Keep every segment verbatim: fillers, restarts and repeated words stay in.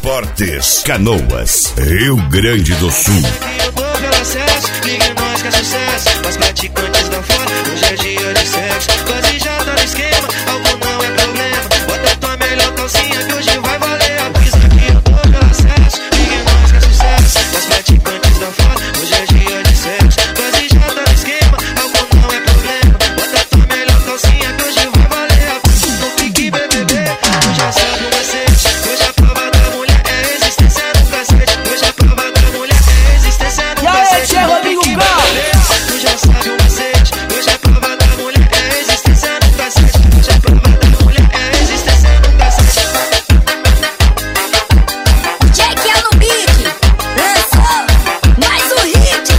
Esportes Canoas, Rio Grande do Sul. Eu tô pelo acesso, ligue nós que é sucesso. Os praticantes da fora, hoje é dia de sexo. Quase já tá no esquema, algo não é problema. Bota tua melhor calcinha que hoje vai valer a pista. Aqui eu tô pelo acesso, ligue nós que é sucesso. Os praticantes da fora, hoje é dia de sexo. Quase já tá no esquema, algo não é problema. Bota tua melhor calcinha que hoje vai valer a pista. Não fique B B B, tu já sabe o macete. Hoje a prova da mulher é resistência no cacete. Hoje a prova da mulher é resistência no cacete. E aí, Rodrigo Galo? Tu já sabe o macete. Hoje a prova da mulher é resistência no cacete. Hoje a prova da mulher é resistência no cacete. Jack é no beat, lançou mais um hit.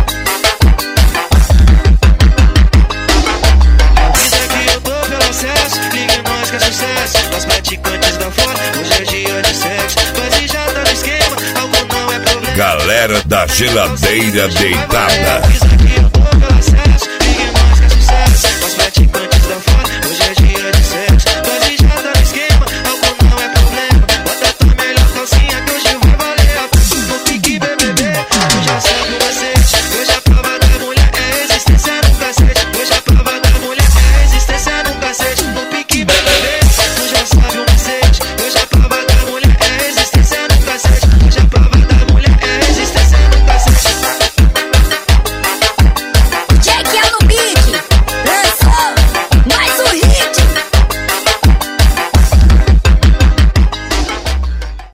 Avisa que eu tô pelo acesso, ligue nós que é sucesso. Nós praticantes da fora, hoje é dia de sexo. Quase já tá no esquema, algo não é problema. Galera da geladeira deitada. Avisa que